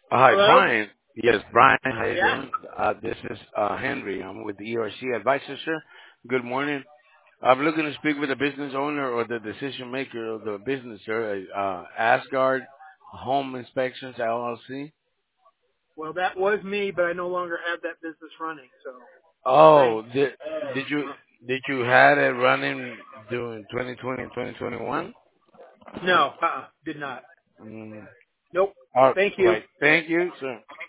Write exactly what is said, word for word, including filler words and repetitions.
Hi, Hello? Brian. Yes, Brian. How you Yeah. doing? Uh, this is uh, Henry. I'm with the E R C Advisor, sir. Good morning. I'm looking to speak with the business owner or the decision maker of the business, sir. Uh, Asgard Home Inspections L L C. Well, that was me, but I no longer have that business running. So, thanks. Oh, did did you did you had it running during twenty twenty and twenty twenty-one? No, uh-uh, did not. Mm. Nope. All Thank you. right. Thank you, sir.